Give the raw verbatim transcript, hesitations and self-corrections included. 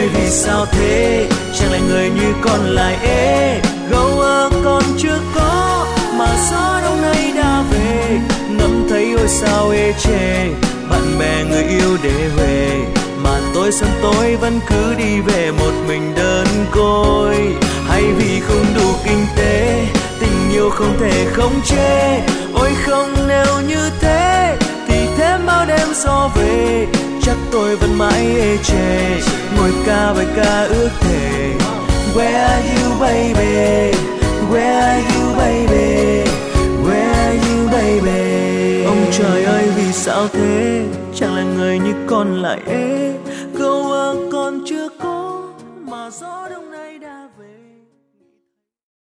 ơi vì sao thế, chẳng lẽ người như con lại ế. Gâu ơ con chưa có mà gió đông nay đã về, ngắm thấy ôi sao ê chề. Bạn bè người yêu để về mà tôi sớm tối vẫn cứ đi về một mình đơn côi. Hay vì không đủ kinh tế, tình yêu không thể khống chế. Ôi không, nếu như thế thì thêm bao đêm gió về, chắc tôi vẫn mãi ê chề ngồi ca bài ca ước thề. Where are you baby, where are you baby, where are you baby. Ông trời ơi vì sao thế, chẳng là người như con lại ế.